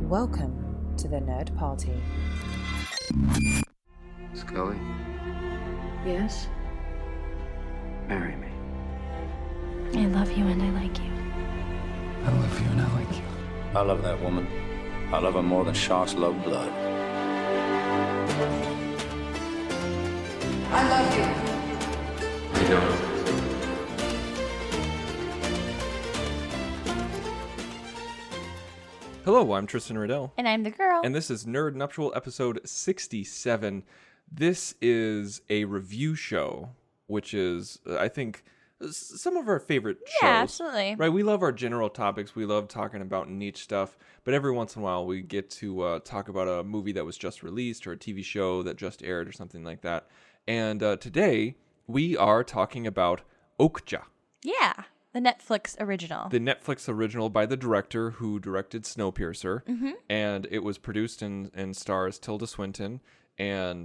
Welcome to the Nerd Party. Scully, Yes? marry me. I love you and I like you. I love you and I like you. I love that woman. I love her more than sharks love blood. I love you. You don't. Hello, I'm Tristan Riddell, And I'm the girl. and this is Nerd Nuptial episode 67. This is a review show, which is, I think, some of our favorite shows. Yeah, absolutely. Right, we love our general topics. We love talking about niche stuff, but every once in a while we get to talk about a movie that was just released or a TV show that just aired or something like that. And today we are talking about Okja. Yeah, the Netflix original. The Netflix original by the director who directed Snowpiercer, and it was produced and stars Tilda Swinton and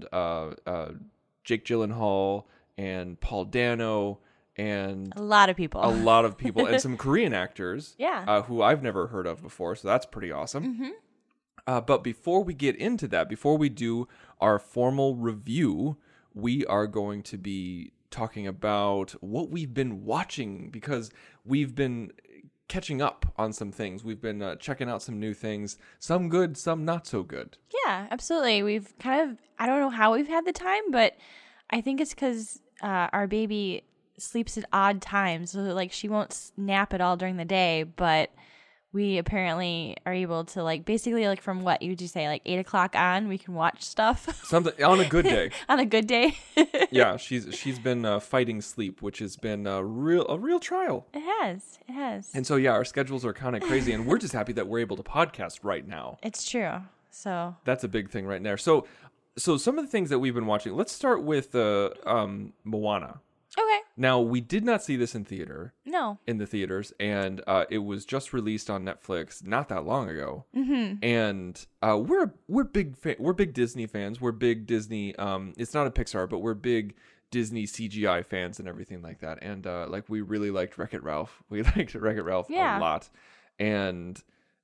Jake Gyllenhaal and Paul Dano and a lot of people. and some Korean actors, Yeah. who I've never heard of before, so that's pretty awesome. But before we get into that, before we do our formal review, we are going to be talking about what we've been watching, because we've been catching up on some things. We've been checking out some new things, some good, some not so good. Yeah, absolutely. We've kind of, I don't know how we've had the time, but I think it's because our baby sleeps at odd times. So, like, she won't nap at all during the day, but we apparently are able to, like, basically, like, from what would you say, like 8 o'clock on, we can watch stuff. Something on a good day. On a good day. Yeah, she's been fighting sleep, which has been a real trial. It has. And so, yeah, our schedules are kind of crazy, and we're just happy that we're able to podcast right now. It's true. So That's a big thing right there. So some of the things that we've been watching, let's start with Moana. okay. Now, we did not see this in No. the theaters, and it was just released on Netflix not that long ago. And we're big Disney fans. We're big Disney. It's not a Pixar, but we're big Disney CGI fans and everything like that. And like, we really liked Wreck-It Ralph. We liked Wreck-It Ralph a lot. And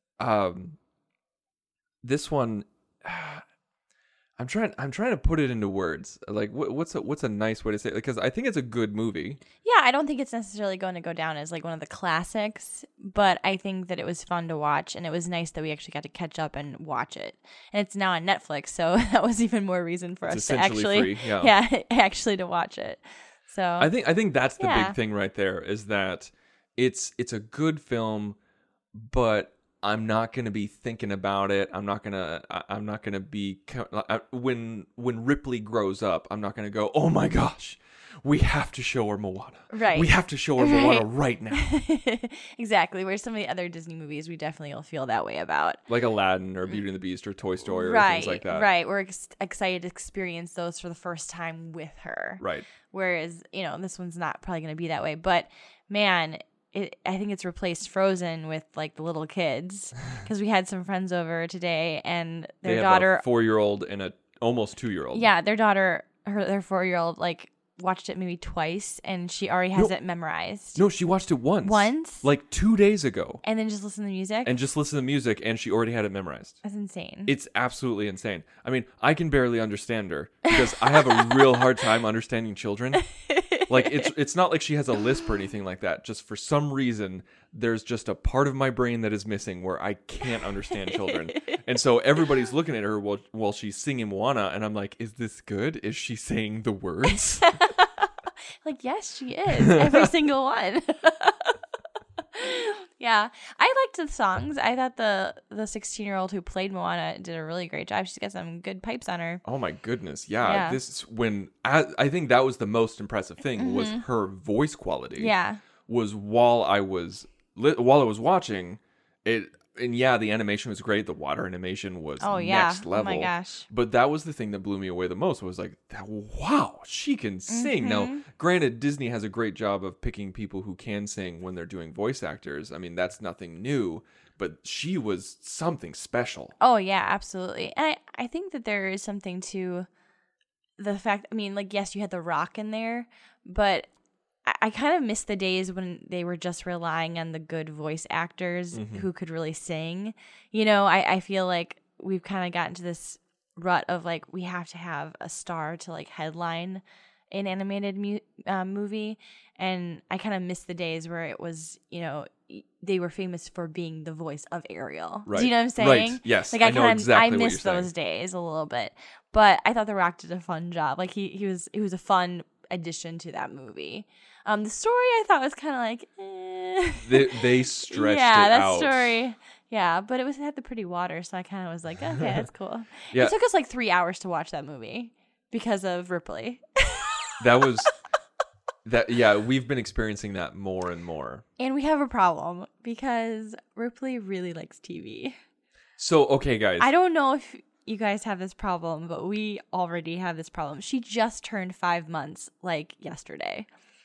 this one, I'm trying to put it into words. Like, what's a nice way to say it? Because I think it's a good movie. Yeah, I don't think it's necessarily going to go down as like one of the classics, but I think that it was fun to watch, and it was nice that we actually got to catch up and watch it. And it's now on Netflix, so that was even more reason for us to actually, free, yeah. actually to watch it. So I think that's the Yeah. big thing right there, is that it's a good film, but I'm not going to be thinking about it. I'm not going to be, when Ripley grows up, I'm not going to go, oh my gosh, we have to show her Moana. Right. We have to show her Moana right now. exactly. Where some of the other Disney movies, we definitely will feel that way about. Like Aladdin or Beauty and the Beast or Toy Story or Right, things like that. right. We're excited to experience those for the first time with her. Right. Whereas, this one's not probably going to be that way. But man, I think it's replaced Frozen with like the little kids, because we had some friends over today and their they daughter, have a 4-year-old and a almost 2-year-old. yeah, their daughter, their 4-year-old, like watched it maybe twice, and she already has it memorized. No, she watched it once. Like 2 days ago. And then just listen to the music. And just listen to the music, and she already had it memorized. That's insane. It's absolutely insane. I mean, I can barely understand her because I have a real hard time understanding children. Like, it's not like she has a lisp or anything like that. Just for some reason, there's just a part of my brain that is missing where I can't understand children. And so everybody's looking at her while she's singing Moana, and I'm like, is this good? Is she saying the words? Like, yes, she is. Every single one. Yeah. I liked the songs. I thought the 16-year-old who played Moana did a really great job. She's got some good pipes on her. Oh my goodness. Yeah. Yeah. This is when I think that was the most impressive thing was her voice quality. Yeah. Was while I was watching it. And yeah, the animation was great. The water animation was next level. Oh my gosh. But that was the thing that blew me away the most. Was like, wow, she can sing. Now, granted, Disney has a great job of picking people who can sing when they're doing voice actors. I mean, that's nothing new. But she was something special. Oh, yeah, absolutely. And I think that there is something to the fact, I mean, like, yes, you had The Rock in there, but I kind of miss the days when they were just relying on the good voice actors who could really sing. You know, I feel like we've kind of gotten to this rut of like we have to have a star to like headline an animated movie, and I kind of miss the days where it was, you know, they were famous for being the voice of Ariel. Right. Do you know what I'm saying? Right. Yes. Like I know exactly I what miss you're those saying. days a little bit, but I thought The Rock did a fun job. Like he was a fun addition to that movie. The story I thought was kind of like, They stretched yeah, it that out. story. Yeah, but it had the pretty water, so I kind of was like, okay, that's cool. Yeah. It took us like 3 hours to watch that movie because of Ripley. That was that. Yeah, we've been experiencing that more and more. And we have a problem because Ripley really likes TV. So, okay, guys. I don't know if you guys have this problem, but we already have this problem. She just turned 5 months like yesterday.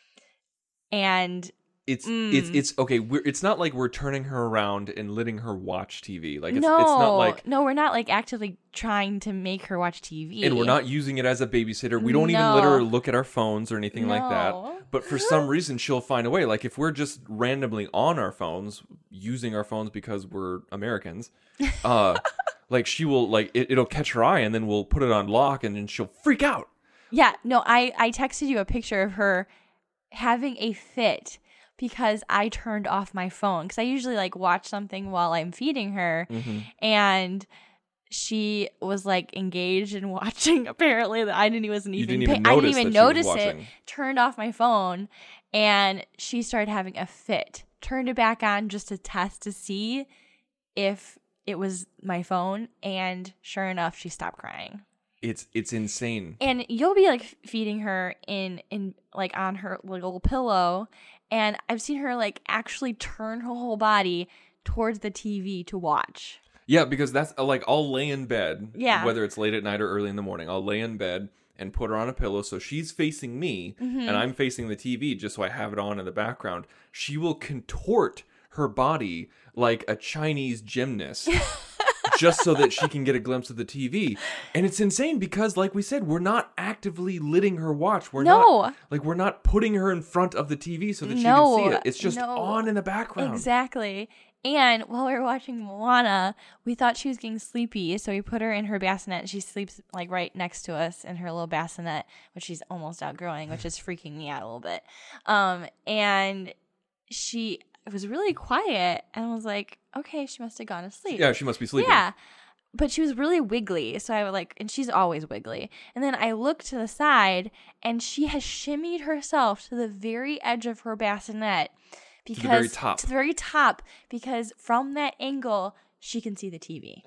And It's okay. It's not like we're turning her around and letting her watch TV. Like it's no, not like, no, we're not like actively trying to make her watch TV. and we're not using it as a babysitter. We don't even let her look at our phones or anything like that. No. But for some reason, she'll find a way. Like if we're just randomly on our phones, using our phones because we're Americans, like she will like it'll catch her eye, and then we'll put it on lock, and then she'll freak out. Yeah, no, I texted you a picture of her having a fit because I turned off my phone because I usually like watch something while I'm feeding her, and she was like engaged in watching. Apparently, that I didn't even notice it. Turned off my phone, and she started having a fit. Turned it back on just to test to see if it was my phone, and sure enough, she stopped crying. It's insane. And you'll be like feeding her in like on her little pillow, and I've seen her like actually turn her whole body towards the TV to watch. Yeah, because that's like I'll lay in bed, Yeah. whether it's late at night or early in the morning. I'll lay in bed and put her on a pillow so she's facing me and I'm facing the TV just so I have it on in the background. She will contort her body like a Chinese gymnast just so that she can get a glimpse of the TV. And it's insane because, like we said, we're not actively letting her watch. We're not putting her in front of the TV so that she can see it. It's just on in the background. Exactly. And while we were watching Moana, we thought she was getting sleepy, so we put her in her bassinet. She sleeps like right next to us in her little bassinet, which she's almost outgrowing, which is freaking me out a little bit. And she was really quiet, and I was like, okay, she must have gone to sleep. Yeah, she must be sleeping. Yeah. But she was really wiggly, so I would like, and she's always wiggly. And then I looked to the side, and she has shimmied herself to the very edge of her bassinet. Because, to the very top. To the very top, because from that angle, she can see the TV.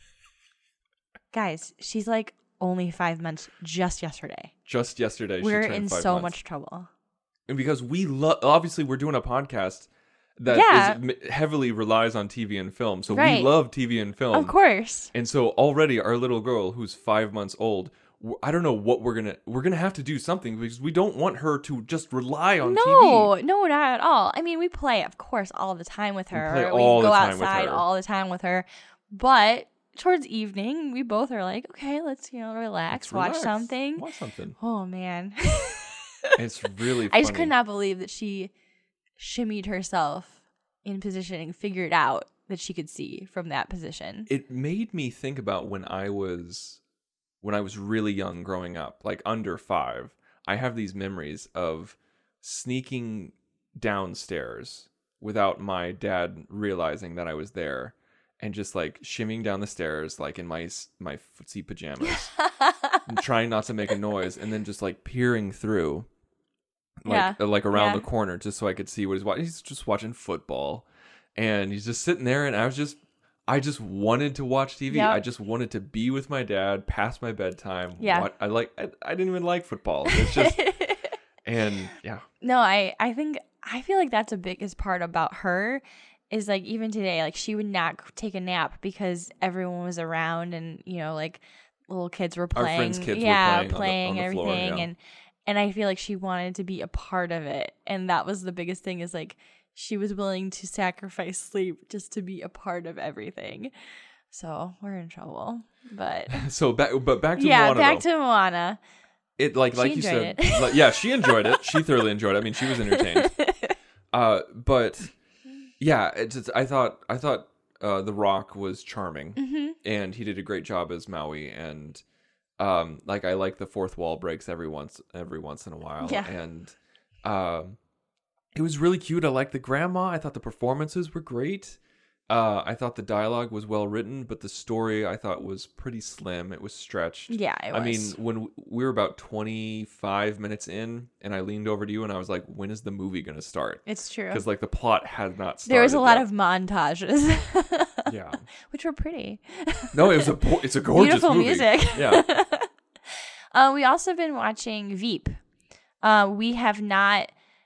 Guys, she's like only 5 months just yesterday. Just yesterday, We're she turned in 5 so months. much trouble. And because we obviously we're doing a podcast that heavily relies on TV and film. So we love TV and film. Of course. And so already our little girl who's 5 months old, I don't know what we're going to have to do something because we don't want her to just rely on TV. No, not at all. I mean, we play, of course, all the time with her. We go outside all the time with her. But towards evening, we both are like, okay, let's relax, watch something. Watch something. Oh, man. It's really funny. I just could not believe that she shimmied herself in position and figured out that she could see from that position. It made me think about when I was really young growing up, like under 5. I have these memories of sneaking downstairs without my dad realizing that I was there and just like shimmying down the stairs like in my footsie pajamas and trying not to make a noise and then just like peering through like around the corner just so I could see what he's watching. He's just watching football and he's just sitting there and I just wanted to watch TV. Yep. I just wanted to be with my dad past my bedtime. Yeah. I didn't even like football. It's just and yeah. No, I feel like that's the biggest part about her is like even today, like she would not take a nap because everyone was around and like little kids were playing. Our friends' kids were playing on the everything floor, yeah. and I feel like she wanted to be a part of it. And that was the biggest thing is like she was willing to sacrifice sleep just to be a part of everything. So we're in trouble. But back to Moana. Yeah, back to Moana. it like you enjoyed said, it. like, yeah, she enjoyed it. She thoroughly enjoyed it. I mean, she was entertained. But yeah, I thought The Rock was charming, and he did a great job as Maui. And like I like the fourth wall breaks every once in a while. Yeah. And it was really cute. I liked the grandma. I thought the performances were great. I thought the dialogue was well written, but the story I thought was pretty slim. It was stretched. Yeah, it was. I mean, when we were about 25 minutes in, and I leaned over to you and I was like, when is the movie going to start? It's true. Because like the plot had not started. There was a lot yet. of montages. Yeah. Which were pretty. No, it's a gorgeous Beautiful movie. music. Yeah. We also been watching Veep. We have not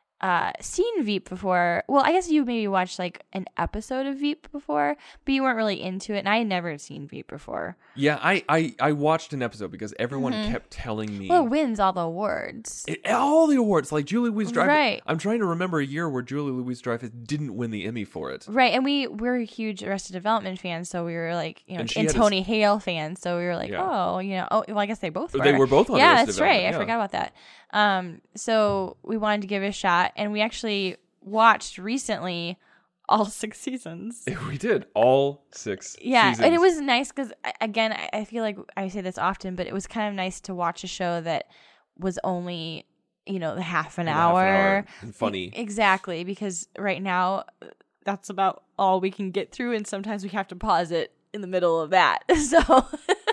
seen Veep before. Well, I guess you maybe watched like an episode of Veep before, but you weren't really into it, and I had never seen Veep before. Yeah, I watched an episode because everyone kept telling me. Well, it wins all the awards. All the awards, like Julie Louis-Dreyfus. Right. I'm trying to remember a year where Julie Louis-Dreyfus didn't win the Emmy for it. Right, and we're huge Arrested Development fans, so we were like, And she and had Tony Hale fans, so we were like, Yeah. well, I guess they both were. They were both on Yeah, Arrested that's right. Development, I forgot about that. So we wanted to give it a shot, and we actually watched recently all 6 seasons. We did all 6 Yeah, seasons. and it was nice because, again, I feel like I say this often, but it was kind of nice to watch a show that was only, half an hour. And funny. Exactly, because right now that's about all we can get through, and sometimes we have to pause it in the middle of that. So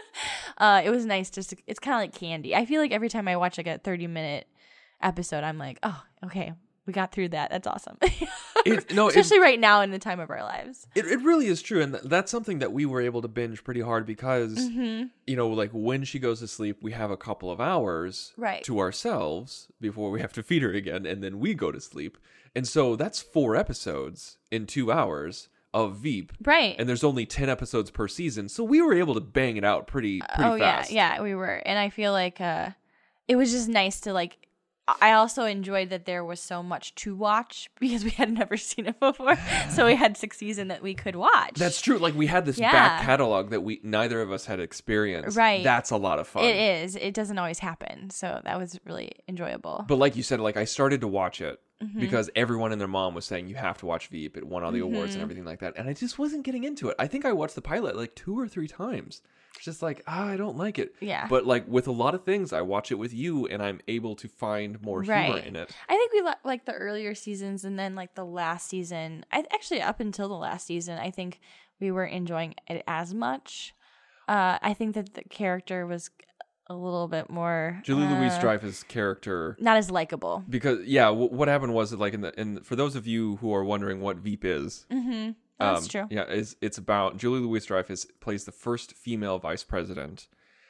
it was nice. It's kind of like candy. I feel like every time I watch like a 30-minute episode, I'm like, oh, okay, we got through that. That's awesome. Especially right now in the time of our lives. It really is true, and that's something that we were able to binge pretty hard because, like when she goes to sleep, we have a couple of hours Right. to ourselves before we have to feed her again, and then we go to sleep. And so that's 4 episodes in 2 hours of Veep. Right. And there's only 10 episodes per season, so we were able to bang it out pretty fast. Yeah, we were. And I feel like it was just nice to like, I also enjoyed that there was so much to watch because we had never seen it before. So we had 6 seasons that we could watch. That's true. Like we had this back catalog that neither of us had experienced. Right. That's a lot of fun. It is. It doesn't always happen. So that was really enjoyable. But like you said, like I started to watch it because everyone and their mom was saying you have to watch Veep. It won all the awards and everything like that. And I just wasn't getting into it. I think I watched the pilot like 2 or 3 times. It's just like, I don't like it. Yeah. But like with a lot of things, I watch it with you and I'm able to find more humor in it. I think we like the earlier seasons and then like the last season. Actually, up until the last season, I think we weren't enjoying it as much. I think that the character was a little bit more Julie Louis-Dreyfus' character, not as likable. because what happened was that like in for those of you who are wondering what Veep is, That's true. yeah, it's about Julie Louis-Dreyfus plays the first female vice president,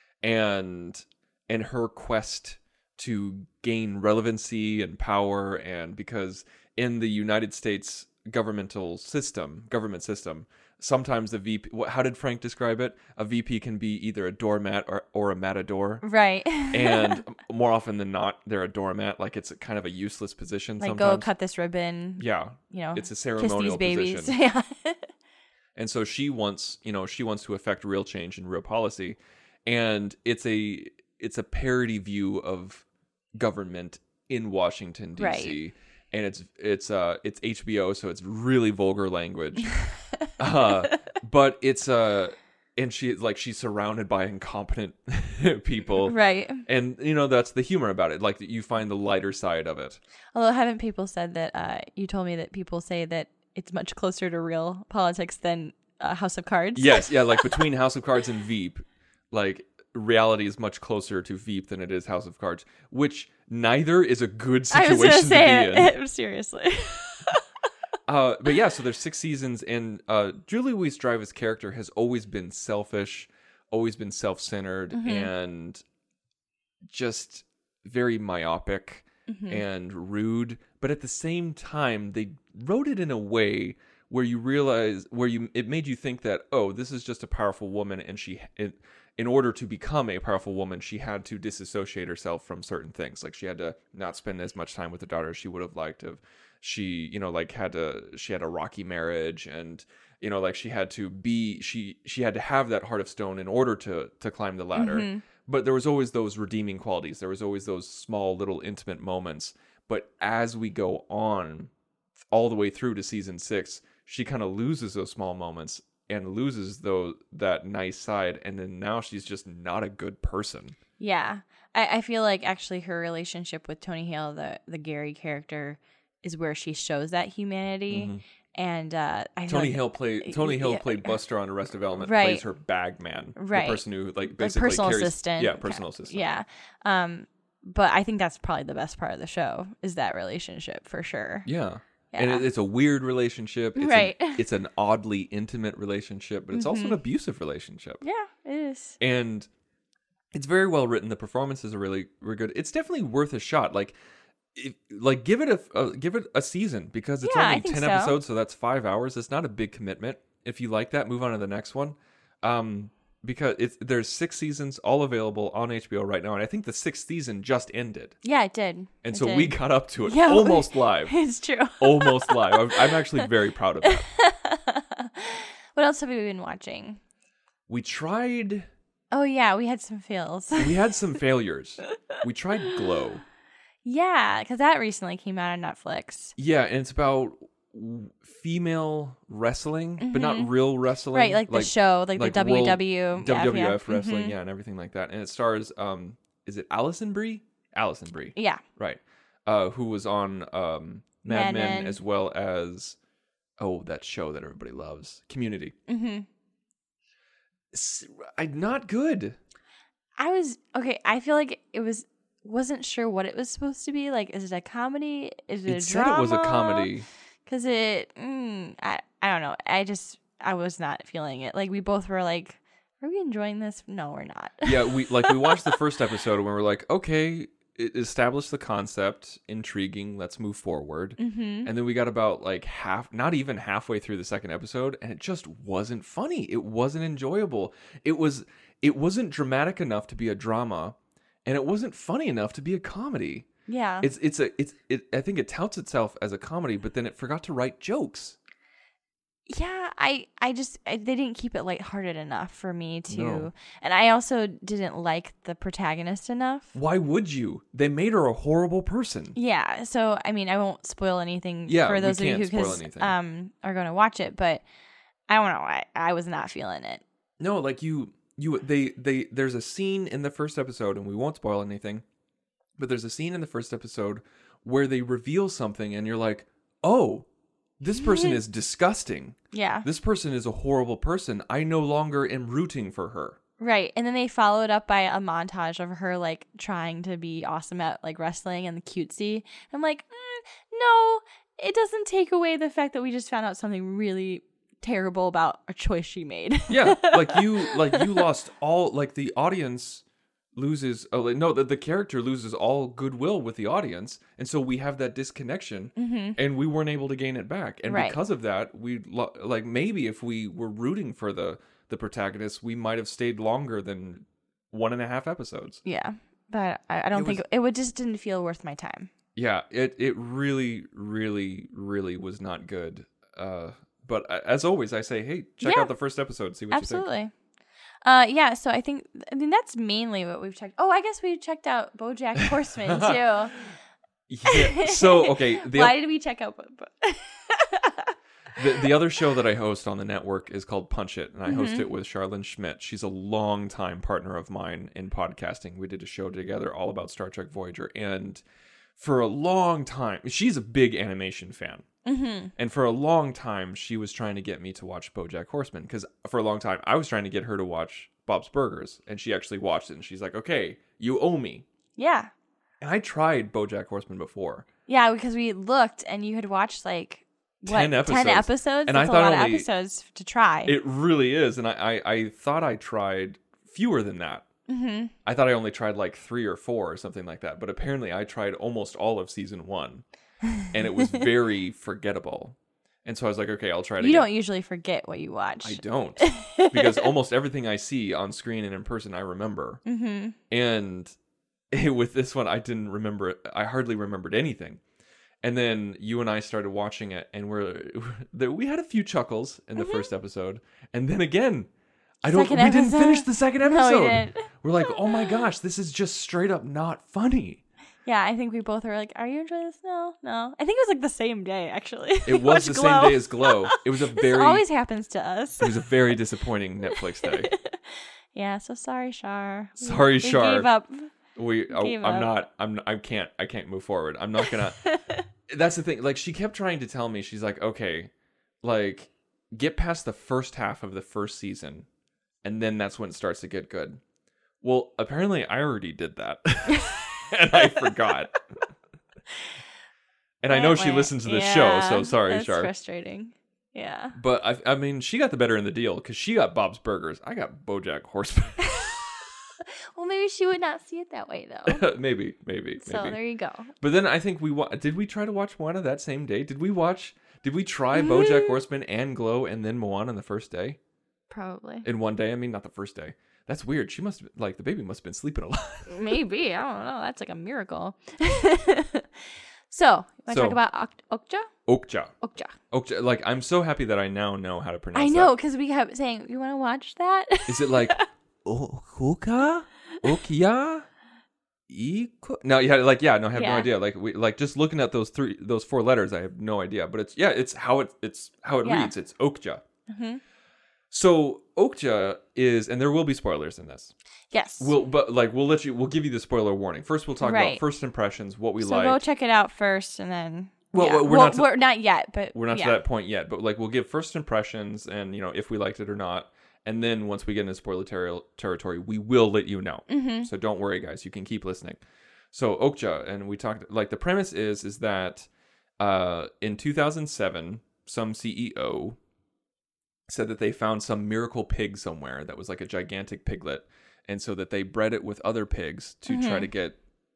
and her quest to gain relevancy and power, and because in the United States government system, sometimes the VP, how did Frank describe it? A VP can be either a doormat or a matador. Right. And more often than not, they're a doormat. Like it's kind of a useless position Like sometimes. go cut this ribbon. Yeah. kiss It's a these ceremonial babies. position. Yeah. And so she wants to affect real change and real policy. And it's a parody view of government in Washington, DC. Right. And it's HBO, so it's really vulgar language. But it's and she's surrounded by incompetent people. Right. And that's the humor about it. Like you find the lighter side of it. Although haven't people said that you told me that people say that it's much closer to real politics than House of Cards? Yes, yeah, like between House of Cards and Veep, like reality is much closer to Veep than it is House of Cards, which neither is a good situation I was gonna say to be in. Seriously. But yeah, so there's 6 seasons, and Julie Louis-Dreyfus' character has always been selfish, always been self-centered, and just very myopic and rude. But at the same time, they wrote it in a way where you realize, it made you think that, oh, this is just a powerful woman, and in order to become a powerful woman, she had to disassociate herself from certain things. Like she had to not spend as much time with her daughter as she would have liked. She had a rocky marriage, and like she had to have that heart of stone in order to climb the ladder. But there was always those redeeming qualities. There was always those small little intimate moments. But as we go on all the way through to season 6, she kind of loses those small moments and loses that nice side. And then now she's just not a good person. Yeah. I feel like actually her relationship with Tony Hale, the Gary character, is where she shows that humanity. Mm-hmm. And I feel Tony like, Hale played Buster on Arrested Development. Right. Plays her bag man, Right. the person who like the basically personal carries, assistant. Yeah, personal assistant. Yeah. But I think that's probably the best part of the show is that relationship for sure. Yeah. Yeah. And it's a weird relationship. It's Right. It's an oddly intimate relationship, but it's also an abusive relationship. Yeah, it is. And it's very well written. The performances are really, really good. It's definitely worth a shot. Like give it a season because it's Yeah, I only think 10 so. episodes, so that's 5 hours. It's not a big commitment. If you like that, move on to the next one. Because there's 6 seasons all available on HBO right now, and I think the 6th season just ended. Yeah, it did. And It so did. we got up to it Yeah, almost live. It's true. Almost live. I'm actually very proud of that. What else have we been watching? We tried. Oh yeah, we had some fails. We had some failures. We tried Glow. Yeah, because that recently came out on Netflix. Yeah, and it's about female wrestling, but not real wrestling. Right, like the show, like the world- WWF. WWF wrestling, Mhm. yeah, and everything like that. And it stars, is it Allison Brie? Allison Brie, Yeah. right? Who was on Mad Men Men. as well as that show that everybody loves, Community. Mm-hmm. Not good. I feel like wasn't sure what it was supposed to be. Like, is it a comedy? Is it a It said drama? it was a comedy. Because I don't know. I was not feeling it. Like, we both were like, are we enjoying this? No, we're not. Yeah, we watched the first episode and we were like, okay, it established the concept, intriguing, let's move forward. Mm-hmm. And then we got about like not even halfway through the second episode, and it just wasn't funny. It wasn't enjoyable. It wasn't dramatic enough to be a drama, and it wasn't funny enough to be a comedy. Yeah. I think it touts itself as a comedy, but then it forgot to write jokes. Yeah, they didn't keep it lighthearted enough for me to, No. and I also didn't like the protagonist enough. Why would you? They made her a horrible person. Yeah, so I mean, I won't spoil anything Yeah, for we those of you can't who spoil anything. are going to watch it, but I don't know, I was not feeling it. No, like there's a scene in the first episode, and we won't spoil anything, but there's a scene in the first episode where they reveal something, and you're like, oh, this person is disgusting. Yeah. This person is a horrible person. I no longer am rooting for her. Right. And then they followed up by a montage of her like trying to be awesome at like wrestling and the cutesy. I'm like, no, it doesn't take away the fact that we just found out something really terrible about a choice she made. Yeah, you lost all, like, the audience loses, the character loses all goodwill with the audience, and so we have that disconnection, and we weren't able to gain it back, and Right. because of that, maybe if we were rooting for the protagonist, we might have stayed longer than 1.5 episodes. Yeah. But I don't think it would just didn't feel worth my time. Yeah, it really, really, really was not good. But as always, I say, hey, check out the first episode, see what you think. Absolutely. Yeah, so I mean that's mainly what we've checked. Oh, I guess we checked out BoJack Horseman too. Yeah. So, okay, Why did we check out the other show that I host on the network is called Punch It, and I host it with Charlene Schmidt. She's a longtime partner of mine in podcasting. We did a show together all about Star Trek Voyager, and for a long time, she's a big animation fan. Mm-hmm. And for a long time, she was trying to get me to watch BoJack Horseman, because for a long time, I was trying to get her to watch Bob's Burgers, and she actually watched it, and she's like, okay, you owe me. Yeah. And I tried BoJack Horseman before. Yeah, because we looked and you had watched like 10 episodes. 10 episodes? And That's I a thought lot of only- episodes to try. It really is, and I thought I tried fewer than that. Mm-hmm. I thought I only tried like 3 or 4 or something like that, but apparently I tried almost all of season 1, and it was very forgettable. And so I was like, okay, I'll try it You again. don't usually forget what you watch. I don't, because almost everything I see on screen and in person, I remember. Mm-hmm. And with this one, I didn't remember it. I hardly remembered anything. And then you and I started watching it, and we had a few chuckles in the first episode. And then again, We didn't finish the second episode. No, we didn't. We're like, oh my gosh, this is just straight up not funny. Yeah, I think we both were like, are you enjoying this? No. I think it was like the same day, actually. It was the same day as Glow. It was This always happens to us. It was a very disappointing Netflix day. Yeah, so sorry, Shar. Sorry, Shar. We gave up. I can't move forward. I'm not gonna. That's the thing. Like, she kept trying to tell me, she's like, okay, like, get past the first half of the first season, and then that's when it starts to get good. Well, apparently I already did that. And I forgot. And I know she listens to this show, so sorry, that's Shar. Frustrating. Yeah. But I mean, she got the better in the deal because she got Bob's Burgers. I got BoJack Horseman. Well, maybe she would not see it that way, though. maybe. So there you go. But then I think did we try to watch Moana that same day? Did we try BoJack Horseman and Glow and then Moana on the first day? Probably. In one day? I mean, not the first day. That's weird. She must like the baby must have been sleeping a lot. Maybe. I don't know. That's like a miracle. So, you want to talk about Okja? Okja. Like, I'm so happy that I now know how to pronounce I know, because we kept saying, you want to watch that? Is it like Okuka? Okya? No, I have no idea. Like just looking at those four letters, I have no idea. But it's how it reads. It's Okja. Mm-hmm. So Okja is, and there will be spoilers in this. Yes. We'll give you the spoiler warning. First, we'll talk about first impressions, what we like. So go check it out first, and then. We're not yet, but we're not to that point yet. But like, we'll give first impressions, and if we liked it or not, and then once we get into spoiler territory, we will let you know. Mm-hmm. So don't worry, guys. You can keep listening. So Okja, and we talked like the premise is that in 2007, some CEO said that they found some miracle pig somewhere that was like a gigantic piglet, and so that they bred it with other pigs to try to get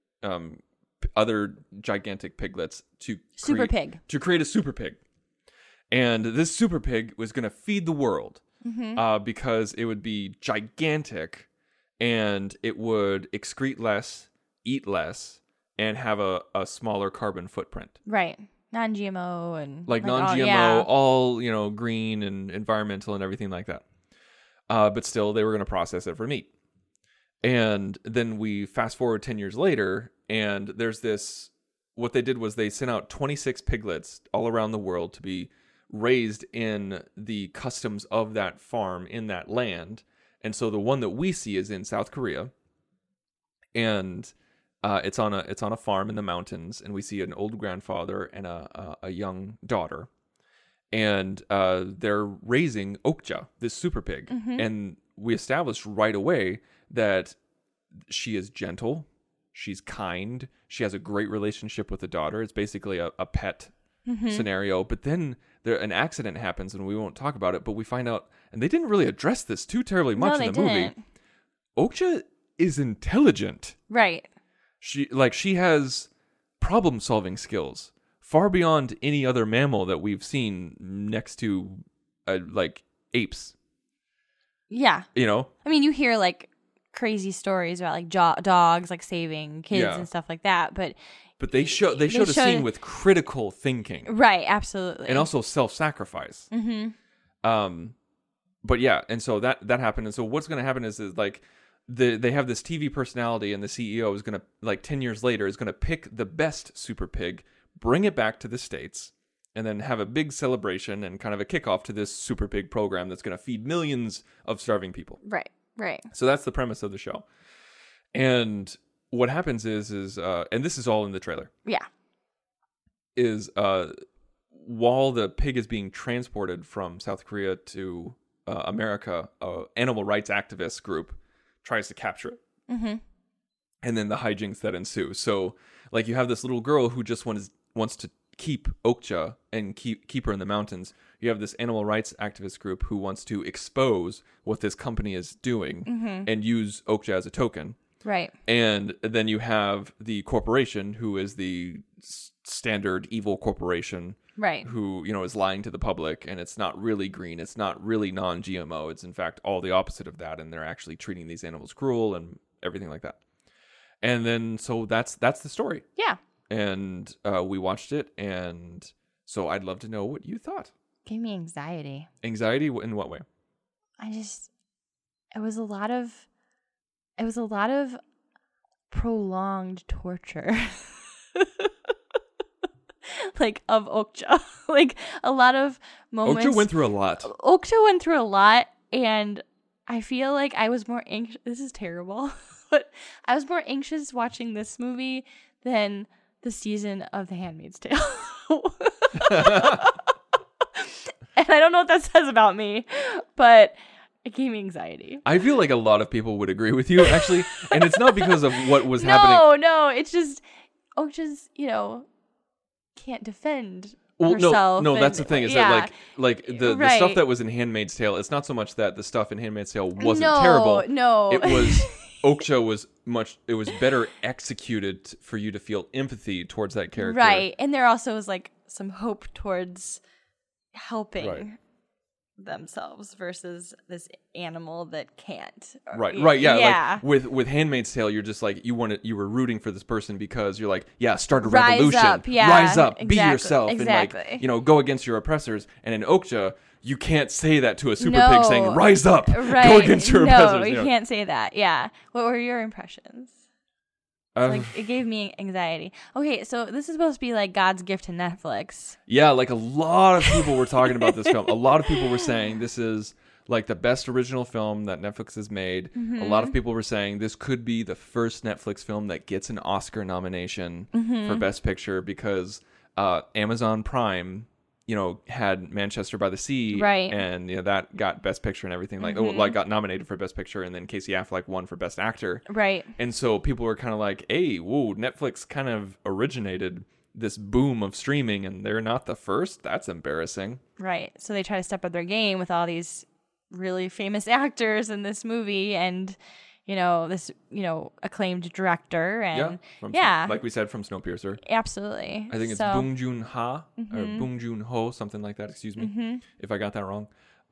other gigantic piglets to create a super pig. And this super pig was going to feed the world because it would be gigantic and it would excrete less, eat less, and have a smaller carbon footprint. Right. Non-GMO and non-GMO, all green and environmental and everything like that. But still, they were going to process it for meat. And then we fast forward 10 years later, and there's this. What they did was they sent out 26 piglets all around the world to be raised in the customs of that farm in that land. And so the one that we see is in South Korea, and it's on a farm in the mountains, and we see an old grandfather and a young daughter, and they're raising Okja, this super pig, and we established right away that she is gentle, she's kind, she has a great relationship with the daughter. It's basically a pet scenario. But then an accident happens, and we won't talk about it, but we find out, and they didn't really address this too terribly much in the movie. Okja is intelligent. Right. She has problem-solving skills far beyond any other mammal that we've seen next to apes. Yeah. I mean, you hear like crazy stories about like dogs like saving kids and stuff like that, but they showed a scene with critical thinking. Right, absolutely. And also self-sacrifice. But yeah, and so that happened. And so what's going to happen is like they have this TV personality, and the CEO is going to, like 10 years later, is going to pick the best super pig, bring it back to the States, and then have a big celebration and kind of a kickoff to this super pig program that's going to feed millions of starving people. Right. So that's the premise of the show. And what happens is and this is all in the trailer. Yeah. Is while the pig is being transported from South Korea to America, animal rights activist group tries to capture it. And then the hijinks that ensue. So like you have this little girl who just wants to keep Okja and keep her in the mountains. You have this animal rights activist group who wants to expose what this company is doing and use Okja as a token. Right. And then you have the corporation, who is the standard evil corporation. Right. Who, is lying to the public, and it's not really green. It's not really non-GMO. It's in fact all the opposite of that. And they're actually treating these animals cruel and everything like that. And then, so that's the story. Yeah. And we watched it. And so I'd love to know what you thought. Gave me anxiety. Anxiety in what way? it was a lot of prolonged torture. Like of Okja. Like a lot of moments. Okja went through a lot. And I feel like I was more anxious. This is terrible. But I was more anxious watching this movie than the season of The Handmaid's Tale. And I don't know what that says about me, but it gave me anxiety. I feel like a lot of people would agree with you, actually. And it's not because of what was happening. No. It's just, Okja's, can't defend herself. No, that's the thing. Is that like the Right. stuff that was in Handmaid's Tale, it's not so much that the stuff in Handmaid's Tale wasn't No, terrible. no. It was Okja was better executed for you to feel empathy towards that character. Right. And there also was like some hope towards helping themselves versus this animal that can't. Right. Yeah. Like with Handmaid's Tale, you're just like you were rooting for this person because you're like, start a revolution. Rise up, be yourself, and like, go against your oppressors. And in Okja, you can't say that to a super pig saying, rise up, go against your oppressors. No, you can't say that. Yeah. What were your impressions? Like it gave me anxiety. Okay, so this is supposed to be like God's gift to Netflix. Yeah, like a lot of people were talking about this film. A lot of people were saying this is like the best original film that Netflix has made. Mm-hmm. A lot of people were saying this could be the first Netflix film that gets an Oscar nomination for Best Picture because Amazon Prime, had Manchester by the Sea, right? And that got Best Picture and everything, got nominated for Best Picture, and then Casey Affleck won for Best Actor, right? And so people were kind of like, "Hey, whoa, Netflix kind of originated this boom of streaming, and they're not the first. That's embarrassing." Right. So they try to step up their game with all these really famous actors in this movie, and this acclaimed director, and like we said, from Snowpiercer. Absolutely. I think it's Bong Joon-ho or Bong Joon-ho, something like that. Excuse me if I got that wrong.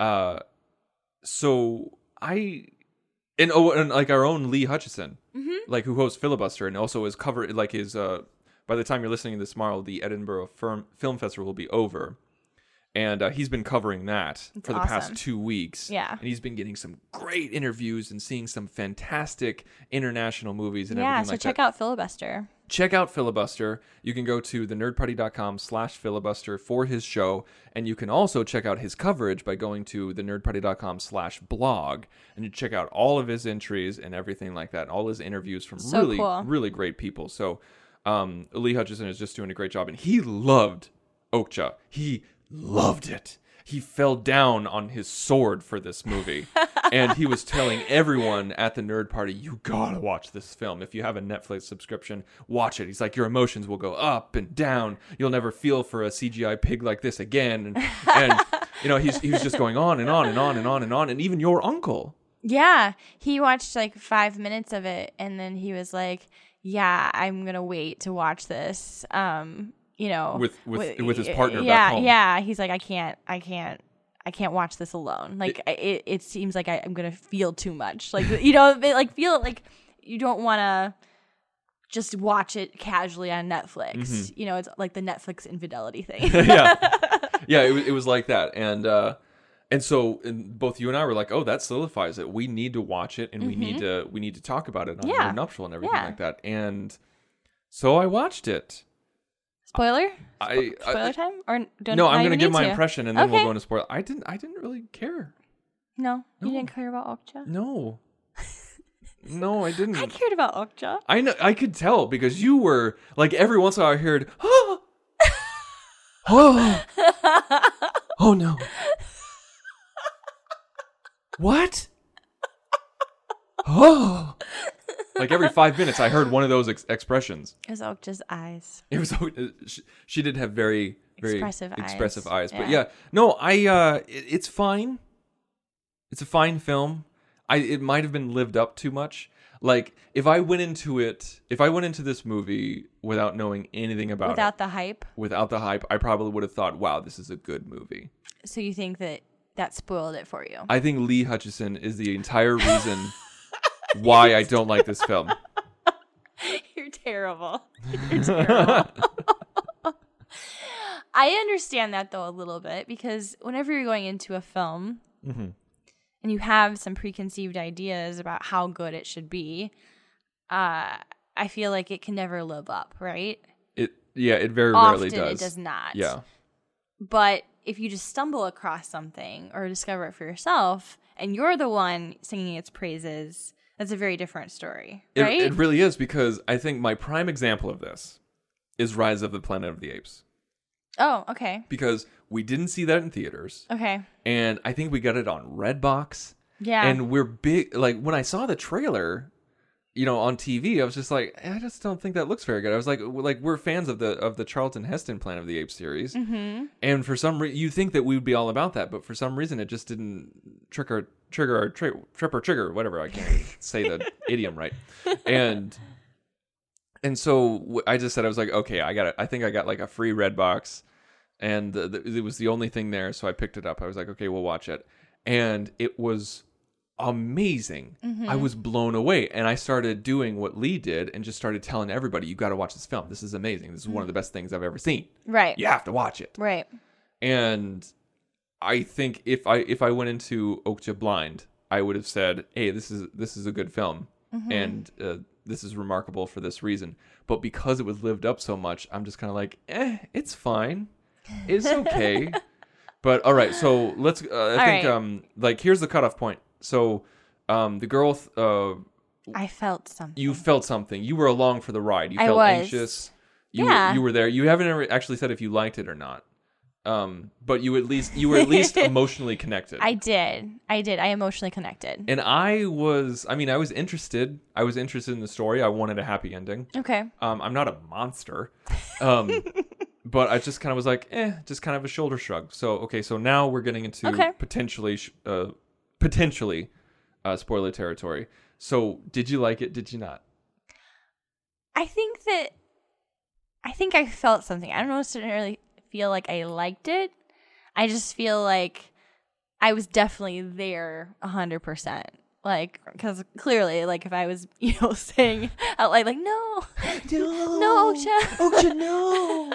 And like our own Lee Hutchison, like who hosts Filibuster and also is covered like his. By the time you're listening to this tomorrow, the Edinburgh Film Festival will be over. And he's been covering that for the past 2 weeks. Yeah. And he's been getting some great interviews and seeing some fantastic international movies and everything like that. Yeah, so check out Filibuster. Check out Filibuster. You can go to thenerdparty.com/filibuster for his show. And you can also check out his coverage by going to thenerdparty.com/blog. And you check out all of his entries and everything like that. All his interviews from really great people. So Lee Hutchison is just doing a great job. And he loved Okja. He loved it. He fell down on his sword for this movie. And he was telling everyone at the Nerd Party, you gotta watch this film. If you have a Netflix subscription, watch it. He's like, your emotions will go up and down. You'll never feel for a CGI pig like this again. And he was just going on and on and on and on and on. And even your uncle. Yeah. He watched like 5 minutes of it. And then he was like, yeah, I'm going to wait to watch this. With his partner back home. Yeah. He's like, I can't watch this alone. Like it seems like I'm gonna feel too much. Like feel like you don't want to just watch it casually on Netflix. It's like the Netflix infidelity thing. yeah. It was like that, and so both you and I were like, oh, that solidifies it. We need to watch it, and we need to talk about it on our nuptial and everything like that. And so I watched it. Spoiler? Spoiler time? Or don't? No, I'm going to give my impression, and then we'll go into spoiler. I didn't really care. No, you didn't care about Okja? No, I didn't. I cared about Okja. I know. I could tell because you were like every once in a while I heard, oh, oh no, what? Oh. Like every 5 minutes, I heard one of those expressions. It was Okja's eyes. It was. She did have very expressive eyes. But it's fine. It's a fine film. It might have been lived up too much. Like if I went into this movie without knowing anything about without it, without the hype, I probably would have thought, wow, this is a good movie. So you think that spoiled it for you? I think Lee Hutchison is the entire reason why I don't like this film. You're terrible. I understand that though a little bit because whenever you're going into a film, and you have some preconceived ideas about how good it should be, I feel like it can never live up, right? It very Often rarely does. It does not. Yeah. But if you just stumble across something or discover it for yourself, and you're the one singing its praises, that's a very different story, right? It really is, because I think my prime example of this is Rise of the Planet of the Apes. Oh, okay. Because we didn't see that in theaters. Okay. And I think we got it on Redbox. Yeah. And we're big, like, when I saw the trailer, you know, on TV, I was just like, I just don't think that looks very good. I was like we're fans of the Charlton Heston Planet of the Apes series. Mm-hmm. And for some reason, you think that we would be all about that, but for some reason, it just didn't trip or trigger, whatever. I can't even say the idiom right. And so I just said, I was like, okay, I think I got like a free Redbox, and it was the only thing there, so I picked it up. I was like, okay, we'll watch it. And it was amazing. Mm-hmm. I was blown away, and I started doing what Lee did and just started telling everybody, you got to watch this film. This is amazing. This is one of the best things I've ever seen. Right. You have to watch it. Right. And I think if I went into Okja blind, I would have said, hey, this is a good film. Mm-hmm. And this is remarkable for this reason. But because it was lived up so much, I'm just kind of like, it's fine. It's okay. But all right, so let's. I think like here's the cutoff point. So the girl. I felt something. You felt something. You were along for the ride. You felt anxious. You were there. You haven't ever actually said if you liked it or not. But you were at least emotionally connected. I did. I emotionally connected. And I was interested. I was interested in the story. I wanted a happy ending. Okay. I'm not a monster. But I just kind of was like, just kind of a shoulder shrug. So now we're getting into potentially spoiler territory. So did you like it? Did you not? I think I felt something. I don't necessarily feel like I liked it. I just feel like I was definitely there 100%. Like, because clearly, like, if I was, saying out like, no, Okja, no.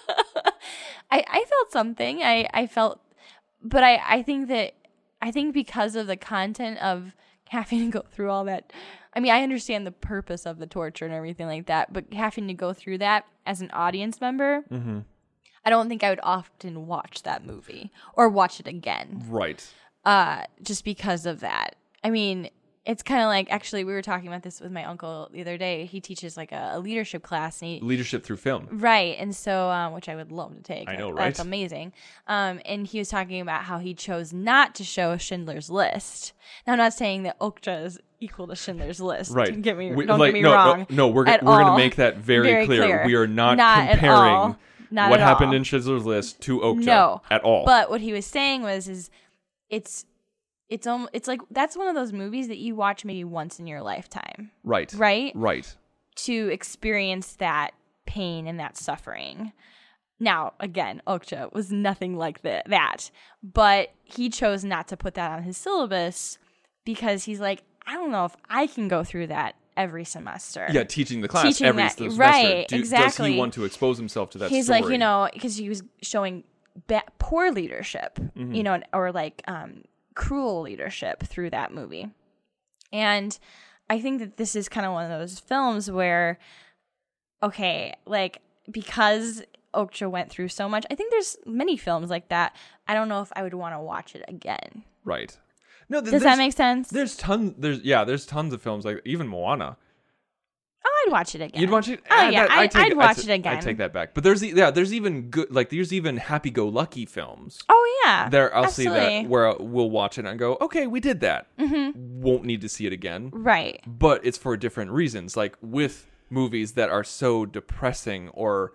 I felt something. I felt, but I think because of the content of having to go through all that, I mean, I understand the purpose of the torture and everything like that, but having to go through that as an audience member, mm-hmm. I don't think I would often watch that movie or watch it again. Right. Just because of that. I mean, it's kind of like, actually, we were talking about this with my uncle the other day. He teaches like a leadership class. And leadership through film. Right. And so, which I would love to take. I know, right? That's amazing. And he was talking about how he chose not to show Schindler's List. Now, I'm not saying that Okja is equal to Schindler's List. Right. Don't get me wrong. No, we're going to make that very clear. We are not comparing what happened in Schindler's List to Okja at all. But what he was saying was, it's like that's one of those movies that you watch maybe once in your lifetime. Right. Right? Right. To experience that pain and that suffering. Now, again, Okja was nothing like that. But he chose not to put that on his syllabus because he's like, I don't know if I can go through that every semester. Yeah, teaching the class every semester. Right, exactly. Does he want to expose himself to that he's story? He's like, because he was showing poor leadership, mm-hmm. Or like cruel leadership through that movie. And I think that this is kind of one of those films where, okay, like, because Okja went through so much, I think there's many films like that. I don't know if I would want to watch it again. Right. No, does that make sense? There's tons of films like even Moana. Oh, I'd watch it again. You'd watch it? Oh yeah, I'd watch it again. I take that back. But there's even good, like there's even happy-go-lucky films. Oh yeah, there I'll see that where we'll watch it and go, okay, we did that. Mm-hmm. Won't need to see it again. Right. But it's for different reasons. Like with movies that are so depressing or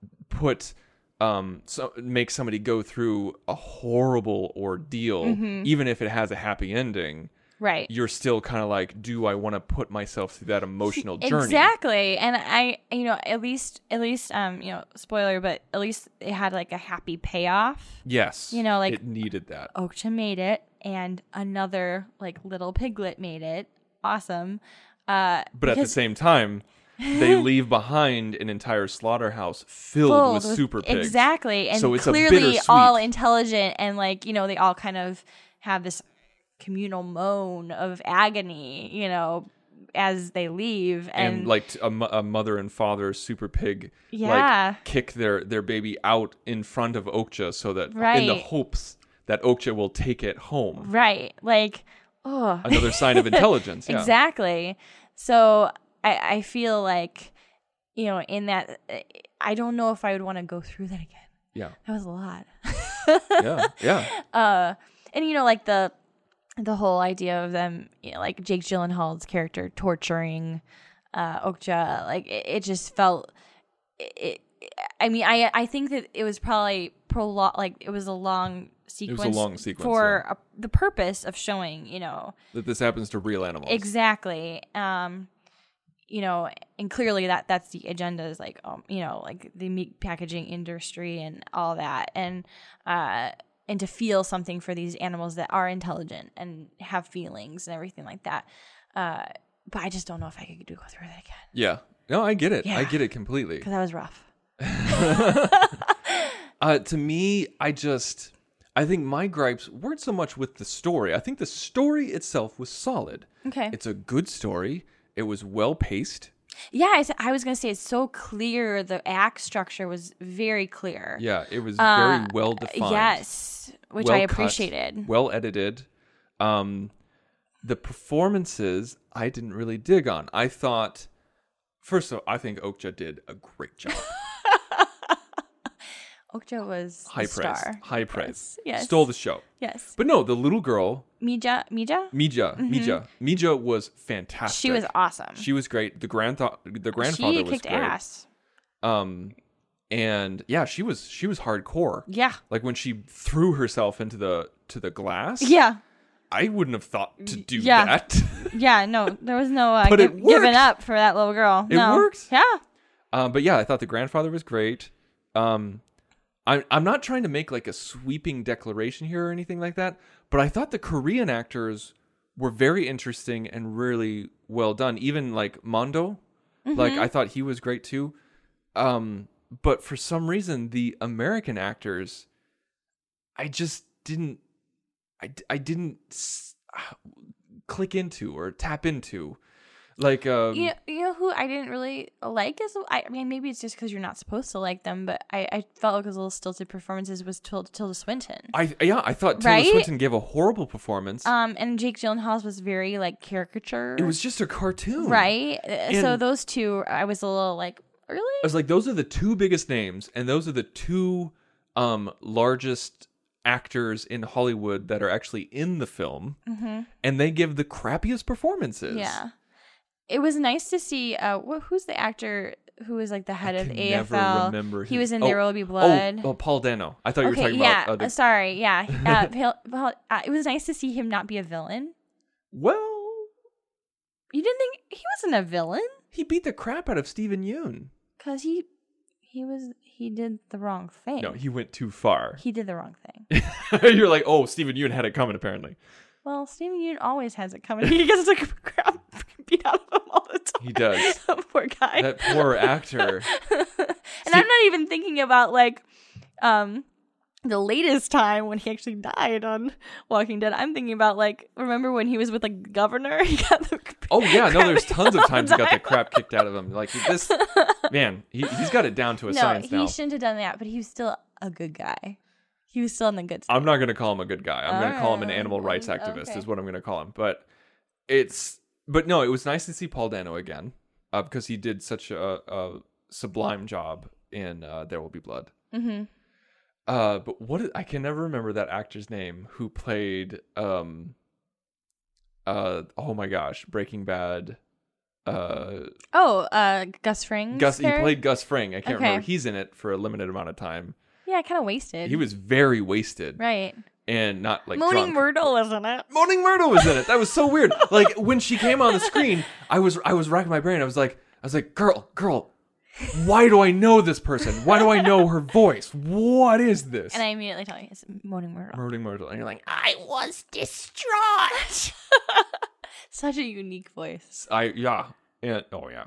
make somebody go through a horrible ordeal, mm-hmm. even if it has a happy ending. Right. You're still kind of like, do I want to put myself through that emotional journey? Exactly. And I, at least, spoiler, but at least it had like a happy payoff. Yes. Like it needed that. Okja made it and another like little piglet made it. Awesome. But at the same time, they leave behind an entire slaughterhouse filled with super pigs. Exactly. And so it's clearly bittersweet. all intelligent and like, they all kind of have this communal moan of agony, you know, as they leave. And like a mother and father super pig Yeah. like kick their baby out in front of Okja so that in the Right. hopes that Okja will take it home. Right. Like, oh. Another sign of intelligence. Yeah. Exactly. So I feel like, you know, in that, I don't know if I would want to go through that again. Yeah. That was a lot. Yeah. Yeah. And, you know, like the whole idea of them, you know, like Jake Gyllenhaal's character torturing Okja, like it just felt, I mean, I think that it was probably like it was a long sequence. long sequence, for the purpose of showing, you know, That this happens to real animals. exactly. You know, and clearly that's the agenda is like, you know, like the meat packaging industry and all that, and to feel something for these animals that are intelligent and have feelings and everything like that. But I just don't know if I could go through that again. Yeah. No, I get it. Yeah. I get it completely. Because that was rough. To me, I think my gripes weren't so much with the story. I think the story itself was solid. Okay. It's a good story. It was well paced. Yeah, I was going to say it's so clear. The act structure was very clear. Yeah, it was very well defined. Yes, which well I cut, appreciated. well edited. The performances I didn't really dig on. I thought, first of all, I think Okja did a great job. Okja was High a praise. star. High praise. Yes. Stole the show. Yes. But no, the little girl, Mija? Mija was fantastic. She was awesome. She was great. The grandfather She was kicked great. ass. And yeah, she was hardcore. Yeah. Like when she threw herself into the glass. Yeah. I wouldn't have thought to do Yeah. that. Yeah, no, there was no But it giving worked. up for that little girl. It No. worked. Yeah. But yeah, I thought the grandfather was great. I'm not trying to make like a sweeping declaration here or anything like that, but I thought the Korean actors were very interesting and really well done. Even like Mondo, like I thought he was great too. But for some reason, the American actors, I just didn't, I didn't click into or tap into. Like You know who I didn't really like is I mean maybe it's just because you're not supposed to like them, but I felt like his little stilted performances was Tilda Swinton. I thought Tilda Right? Swinton gave a horrible performance. And Jake Gyllenhaal's was very like caricature. It was just a cartoon, right. So And- those two, I was a little like, really? I was like, those are the two biggest names, and those are the two largest actors in Hollywood that are actually in the film, and they give the crappiest performances. Yeah. It was nice to see. Who's the actor who was like the head of can AFL? never remember He his- was in oh, There Will Be Blood. Oh, Paul Dano. I thought you were Okay, talking yeah. about. Sorry, yeah. It was nice to see him not be a villain. Well, You didn't think he wasn't a villain? he beat the crap out of Steven Yeun. Because he did the wrong thing. No, he went too far. He did the wrong thing. You're like, oh, Steven Yeun had it coming, apparently. Well, Steven Yeun always has it coming. He gets the crap beat out of him all the time. He does. Poor guy. That poor actor. And I'm not even thinking about like the latest time when he actually died on Walking Dead. I'm thinking about like, remember when he was with like the governor? He got the Oh yeah, no, there's crap tons of all times the he got the time. crap kicked out of him. Like this man, he's got it down to a No, science he now. shouldn't have done that, but he was still a good guy. He was still on the good side. I'm not gonna call him a good guy. I'm gonna call him an animal rights Okay. activist is what I'm gonna call him. But no, it was nice to see Paul Dano again because he did such a sublime job in There Will Be Blood. Mm-hmm. But I can never remember that actor's name who played oh my gosh, Breaking Bad. Gus Fring's Gus. He character? played Gus Fring. I can't Okay. remember. He's in it for a limited amount of time. Yeah, kind of wasted. He was very wasted right. and not like Moaning drunk. Myrtle was in it. Moaning Myrtle was in it. That was so weird. Like when she came on the screen, I was racking my brain. I was like, girl, why do I know this person? Why do I know her voice? What is this? And I immediately tell you it's Moaning Myrtle. Moaning Myrtle, and you're like, I was distraught. Such a unique voice. oh yeah.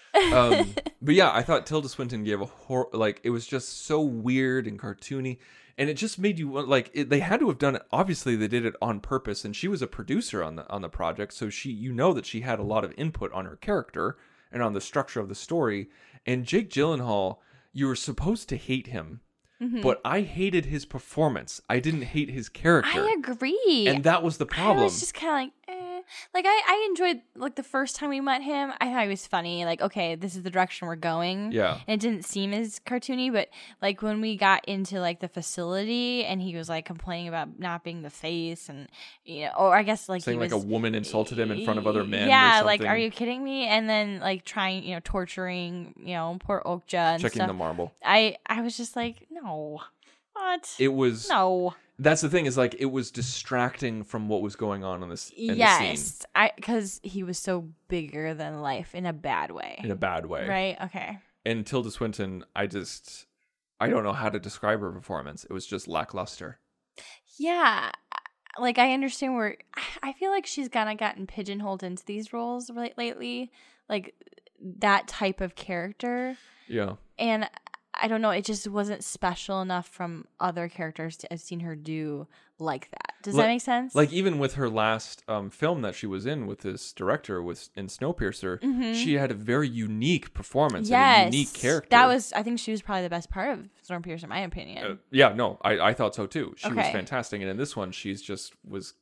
But yeah, I thought Tilda Swinton gave it was just so weird and cartoony, and it just made you like they had to have done it. Obviously, they did it on purpose, and she was a producer on the project, so that she had a lot of input on her character and on the structure of the story. And Jake Gyllenhaal, you were supposed to hate him. But I hated his performance. I didn't hate his character. I agree. And that was the problem. I was just kind of like, eh. Like, I enjoyed, like, the first time we met him. I thought he was funny. Like, okay, this is the direction we're going. Yeah. And it didn't seem as cartoony. But, like, when we got into, like, the facility and he was, like, complaining about not being the face and, you know, or I guess, like, saying, he was, like, a woman insulted him in front of other men. Yeah, or like, something. are you kidding me? And then, like, trying, you know, torturing, you know, poor Okja and Checking stuff. the marble. I was just like, no. What? It was... No. That's the thing, is like it was distracting from what was going on in this in the Yes, scene. Because he was so bigger than life in a bad way. In a bad way. Right? Okay. And Tilda Swinton, I don't know how to describe her performance. It was just lackluster. Yeah. Like, I understand where... I feel like she's kind of gotten pigeonholed into these roles lately. Like, that type of character. Yeah. And... I don't know. It just wasn't special enough from other characters I've seen her do like that. Does that make sense? Like even with her last film that she was in with this director in Snowpiercer, she had a very unique performance and a unique character. I think she was probably the best part of Snowpiercer, in my opinion. Yeah, no, I thought so too. She was fantastic, and in this one, she's just was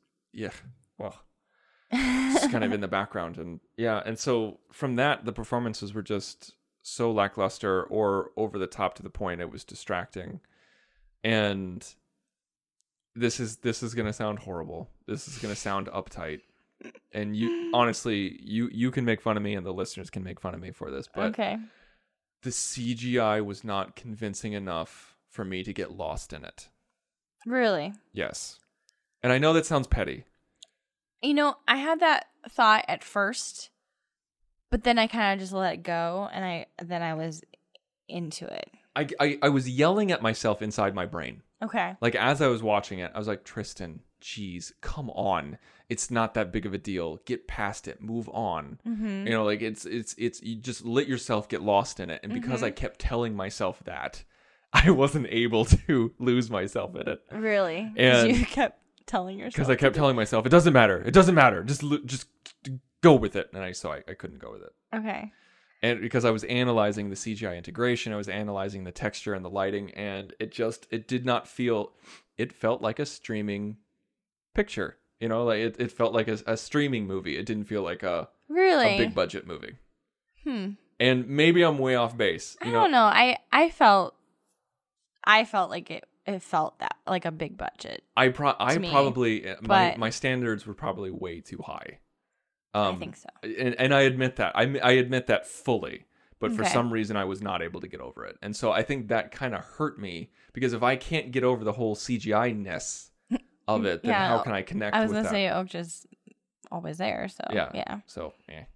just kind of in the background, and so from that, the performances were just so lackluster or over the top to the point it was distracting. And this is going to sound horrible. This is going to sound uptight. And you honestly, you can make fun of me and the listeners can make fun of me for this, but the CGI was not convincing enough for me to get lost in it. Really? Yes. And I know that sounds petty. You know, I had that thought at first, but then I kind of just let it go, and I was into it. I was yelling at myself inside my brain. Okay. Like, as I was watching it, I was like, Tristan, geez, come on. It's not that big of a deal. Get past it. Move on. Mm-hmm. You know, like, it's you just let yourself get lost in it. And because I kept telling myself that, I wasn't able to lose myself in it. Really? And you kept telling yourself. Because I kept telling myself, it doesn't matter. It doesn't matter. Just go with it. And I couldn't go with it. Okay. And because I was analyzing the CGI integration, I was analyzing the texture and the lighting, and it did not feel, it felt like a streaming picture. You know, like it felt like a streaming movie. It didn't feel like a big budget movie. And maybe I'm way off base. I don't know. I felt like it felt that like a big budget. Probably my standards were probably way too high. I think so. And I admit that. I admit that fully. But for some reason, I was not able to get over it. And so I think that kind of hurt me. Because if I can't get over the whole CGI-ness of it, then how can I connect with that? I was going to say Okja's always there. So, yeah. So,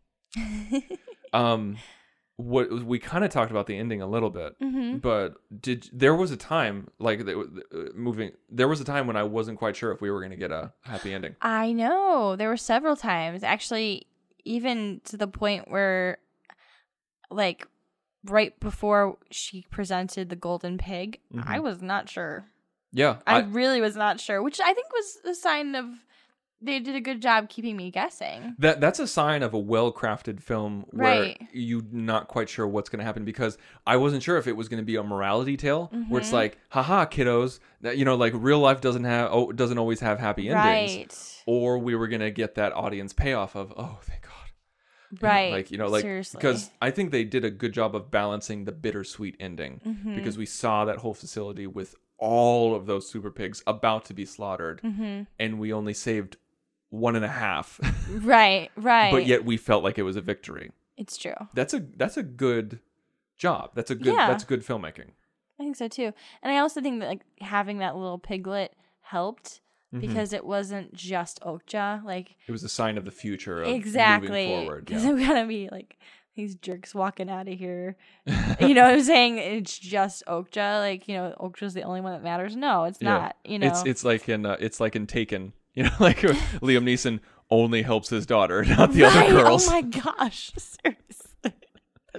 what we kind of talked about the ending a little bit, but there was a time there was a time when I wasn't quite sure if we were going to get a happy ending. I know there were several times, actually, even to the point where, like, right before she presented the golden pig, I was not sure. Yeah, I really was not sure, which I think was a sign of. They did a good job keeping me guessing. That's a sign of a well-crafted film where you're not quite sure what's going to happen, because I wasn't sure if it was going to be a morality tale where it's like, haha, kiddos, you know, like real life doesn't always have happy endings, or we were going to get that audience payoff of, oh, thank God. Right. Like, you know, like, seriously. Because I think they did a good job of balancing the bittersweet ending, because we saw that whole facility with all of those super pigs about to be slaughtered, and we only saved 1.5. Right. But yet we felt like it was a victory. It's true. That's a good job. That's good filmmaking. I think so too. And I also think that, like, having that little piglet helped, because it wasn't just Okja. Like, it was a sign of the future of exactly moving forward. Because I'm gonna be like these jerks walking out of here. You know what I'm saying? It's just Okja. Like, you know, Okja's the only one that matters. No, it's not. You know, it's like in Taken. You know, like Liam Neeson only helps his daughter, not the other girls. Oh my gosh, seriously, that's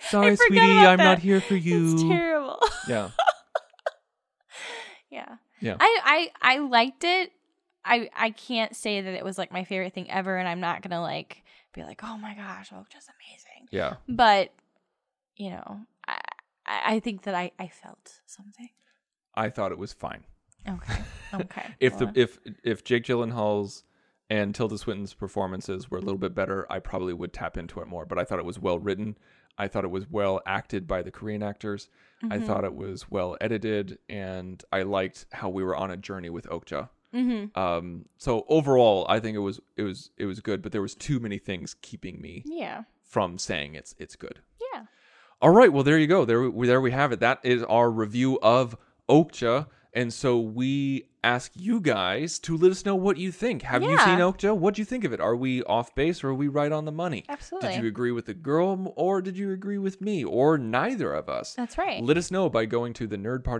Sorry, forgot sweetie, about I'm that. not here for It's you. terrible. Yeah. Yeah. Yeah. I liked it. I can't say that it was like my favorite thing ever, and I'm not gonna like be like, oh my gosh, just amazing. Yeah. But you know, I think that I felt something. I thought it was fine. Okay. Okay. If Jake Gyllenhaal's and Tilda Swinton's performances were a little bit better, I probably would tap into it more. But I thought it was well written. I thought it was well acted by the Korean actors. Mm-hmm. I thought it was well edited, and I liked how we were on a journey with Okja. Mm-hmm. So overall, I think it was good, but there was too many things keeping me from saying it's good. Yeah. All right, well there you go. There we have it. That is our review of Okja. And so we ask you guys to let us know what you think. Have you seen Okja? What do you think of it? Are we off base or are we right on the money? Absolutely. Did you agree with the girl or did you agree with me or neither of us? That's right. Let us know by going to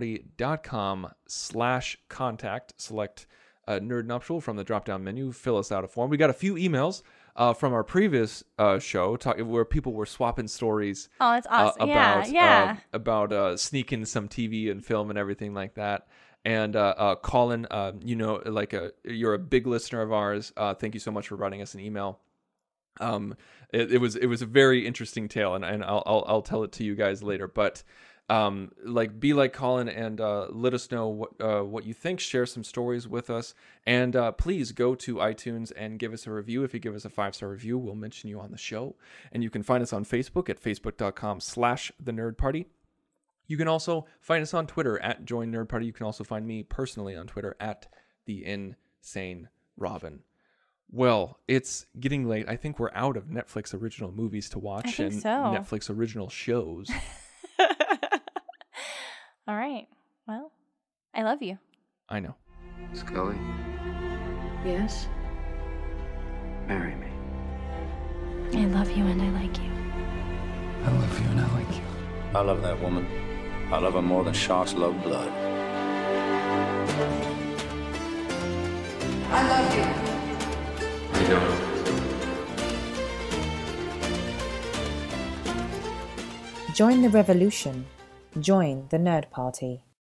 thenerdparty.com/contact. Select Nerd Nuptial from the drop-down menu. Fill us out a form. We got a few emails from our previous show where people were swapping stories. Oh, that's awesome. About sneaking some TV and film and everything like that. And Colin, you're a big listener of ours. Thank you so much for writing us an email. It was a very interesting tale, and I'll tell it to you guys later. But be like Colin and let us know what you think. Share some stories with us, and please go to iTunes and give us a review. If you give us a 5-star review, we'll mention you on the show. And you can find us on Facebook at facebook.com/thenerdparty. You can also find us on Twitter at Join Nerd Party. You can also find me personally on Twitter at The Insane Robin. Well, it's getting late. I think we're out of Netflix original movies to watch Netflix original shows. All right. Well, I love you. I know. Scully, Yes? marry me. I love you and I like you. I love you and I like you. I love that woman. I love her more than sharks love blood. I love you. I don't. Join the revolution. Join the Nerd Party.